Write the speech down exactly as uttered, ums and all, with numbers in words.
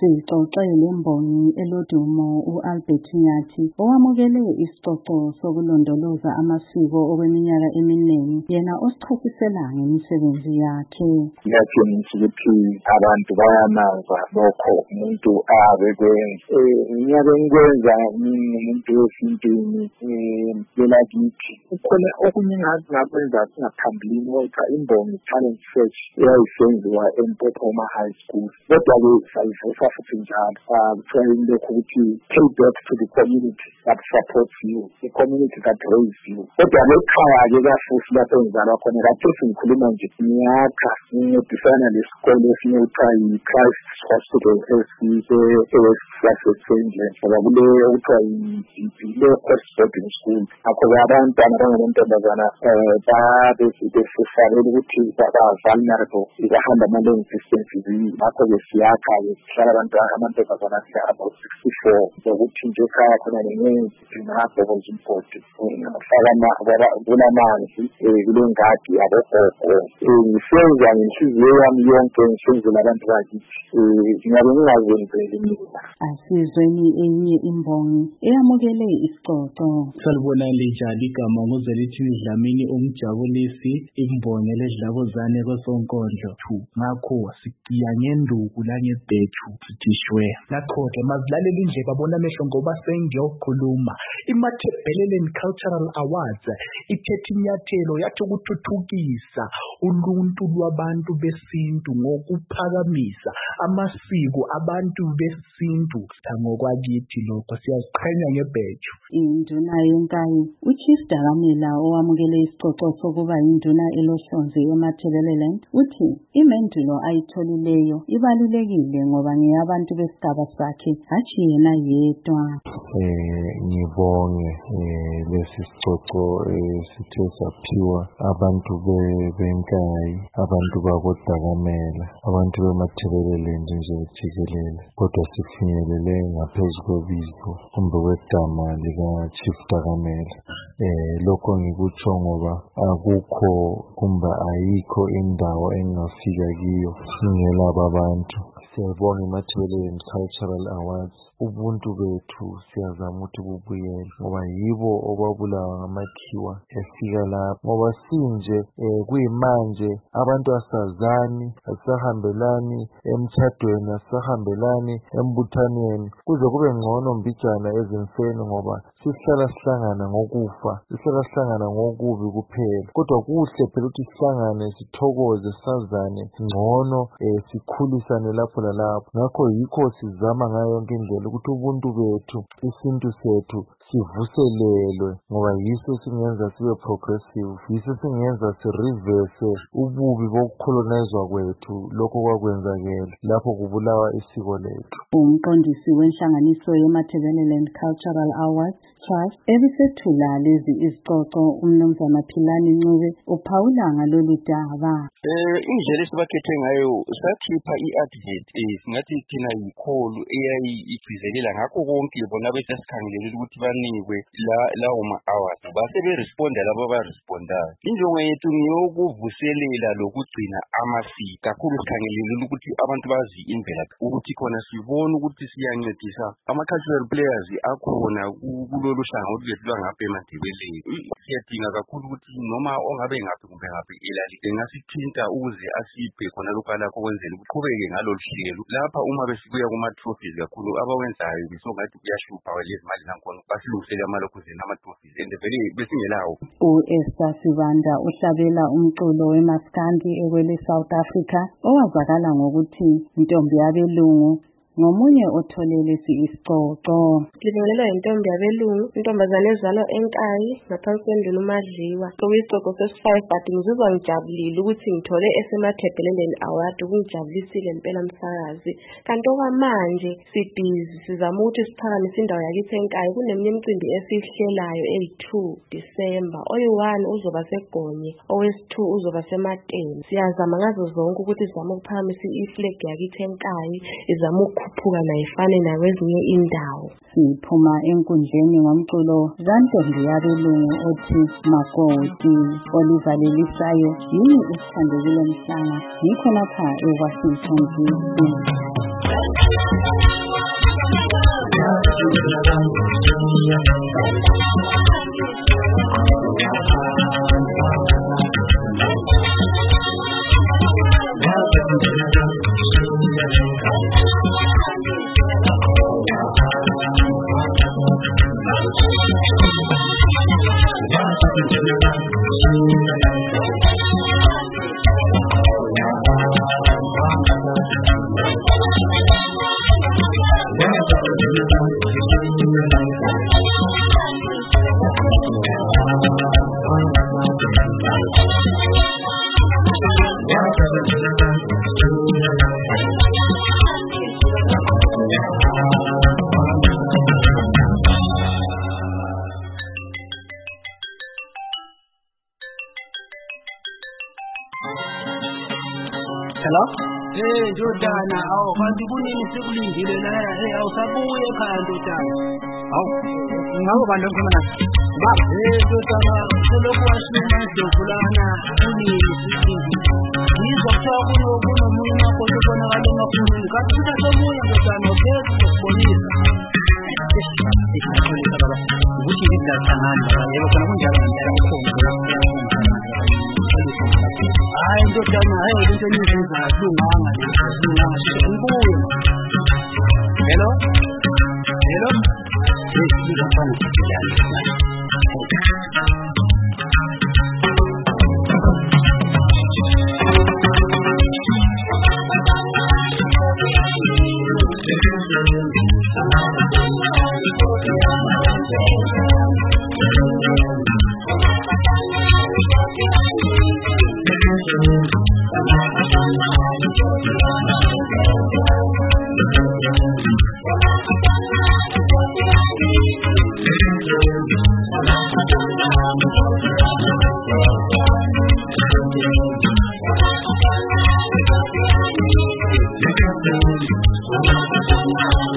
Sixoxele imbongi elodumo u-Albert Nyathi owamukele isicoco sokulondoloza amasiko okweminyaka eminingi yena osichasisela ngemisebenzi yakhe. Ngiyatshengisa ukuthi abantu bayamaza lokho umuntu abekwenza. Iminyaka engikwenza ngingumuntu wesintwini kwelakithi. Kukhona okunye ngakwenza ngaphambilini kodwa imbongi talent search eyayisenziwa eMpophoma High School. Kodwa-ke sayivusa futhi njalo kuthiwa lokhu ukuthi pay back to the community that supports you, the community that raised you. Kodwa-ke ekhaya-ke kafuthi lapho engizalwa khona kade sengikhuluma nje ngiyakha ngincedisana lesikole esinye kuthiwa yi-Christ Hospital esise-Sandton ngoba kule okuthiwa yi-Low-Cost Boarding School. Ngakho-ke abantwana abangamantombazana babesifanele ukuthi baba-vulnerable bahamba ama-long distances. Ngakho-ke siyakha-ke sihlala amantombazana about sixty-four zokuthi nje ekhaya khona nengenzi ngabhoboza umbhodi ngafaka kunamanzi kule ngadi yabogogo. Ngisenza ngenhliziyo yami yonke ngisenzela abantu bakithi ngingabe ngingazenzeli mina. Asizweni enye imbongi eyamukele isicoco. Salibona linjani igama nguzelithi Dlamini Umjabulisi imbongi ledlabuzane kwesonkondlo two. Ngakho siqiya ngenduku langebhethu sithishwe laqhoda mazilalela nje babona amehlo ngoba sengiyokhuluma. iMatabeleland Cultural Awards ithethe inyathelo yathi ukuthuthukisa uluntu lwabantu besintu ngokuphakamisa amasiko abantu besintu ngokwakithi lokho siyaziqhenya ngebhethu. Induna yenkayi uChief Dakamela owamukele isicoco sokuba induna elohlonze eMatabeleland uthi imendulo ayitholileyo ibalulekile ngoba ngeyabantu besigaba sakhe hatshi yena yedwa. Eh ngibonge lesi sicoco sithe saphiwa abantu benkayi, abantu bakoDakamela, abantu beMatabeleland nje jikelele, kodwa sifinyelele ngaphezu kwebizo kumbe kwegama lika Chief Dakamela. Eh lokho ngikutsho ngoba akukho kumbe ayikho indawo engafika kiyo singela abantu. Siyabonga iMatabeleland Cultural Awards. Ubuntu bethu siyazama ukuthi bubuyele ngoba yibo obabulawa ngamakhiwa efika lapho ngoba sinje kuyimanje abantu asazani asahambelani emtshadweni asahambelani embuthaneni kuze kube ngcono mbijana ezimfeni ngoba sihlala sihlangana ngokufa sihlala sihlangana ngokubi kuphela kodwa kuhle phela ukuthi sihlangane sithokoze sazane ngcono sikhulisane lapho lalapho. Ngakho yikho sizama ngayo yonke indlela ukuthi ubuntu bethu isintu sethu sivuselelwe ngoba yiso singenza sibe progressive, yiso singenza si-reverse ububi bokucolonizwa kwethu lokho kwakwenzakela lapho kubulawa isiko lethu. Umqondisi wenhlanganiso yeMatabeleland Cultural Awards Trust ebisethula lezi isicoco umnumzana Philani Ncube uphawula ngalolu daba. Eh indlela esibakhethe ngayo sakhipha i-advert singathi thina yikholu eyayigcizelela ngakho konke bona besesikhangelela ukuthi banikwe la lawo ma-awards base beresponda labo abarespondayo. Injongo yethu ngiyokuvuselela lokugcina amasiko kakhulu sikhangelela ukuthi abantu bazi imvelaphi ukuthi khona sibone ukuthi siyancedisa ama-cultural players akhona kulolu hlangothi lethu lwangapha eMatabeleland. Siyadinga kakhulu ukuthi noma ongabe ngaphi kumbe ngaphi elalike ngasithinta ukuze asiphe khona lokho alakho kwenzela ukuqhubeke ngalolu hlelo lapha uma besibuya kuma-trophies kakhulu abawenzayo besongathi kuyashupha lezi mali nakhona basilungisele amalokhuzeni ama-trophies and vele besingelawo. U-Esther Sibanda uhlabela umculo wemaskandi ekwele South Africa owazakala ngokuthi intombi yabelungu ngomunye otholele isicoco. Ngibongelelwa intombi yabelungu, intombazane ezalwa enkayi ngaphansi kwenduna uMadliwa. Sokuyicoco sesi-five but ngizizwa ngijabulile ukuthi ngithole eseMatabeleland Award kungijabulisile impela msakazi. Kanti okwamanje sibhizi sizama ukuthi siphakamise indawo yakithi enkayi kuneminye imicimbi esihlelayo eyi-two December. Oyi-one uzoba seGonye, owesi-two uzoba seMateni. Siyazama ngazo zonke ukuthi sizama ukuphakamisa iflag yakithi enkayi izama ukuphuka nayifane nakwezinye indawo. Siphuma enkundleni ngomculo zantombi yabelungu othi makoti olivalelisayo yini isithandekile mhlanga ngikho lapha eWashington D C. Hello? Eh, ndodana, awu kanti kunini sikulindile la eh awusabuye ekhaya ndodana. Awu, ngabe bantu ngikhuluma nathi. Baba, eh ndodana, selokhu washuma idovulana kunini sikhindi. Yizwa kuthiwa kuno kunomunye wakho obonakala emakhumeni. Kanti kuba somunye ndodana uphezulu ukubonisa. Ukuthi ngidlathangana yebo khona kunjalo ngiyala ukhongo. Hayi ndodana, hayi into nizenza kulunganga lento ngibuye. Hello? Hello? Yes, ngiyafana njalo. Thank you.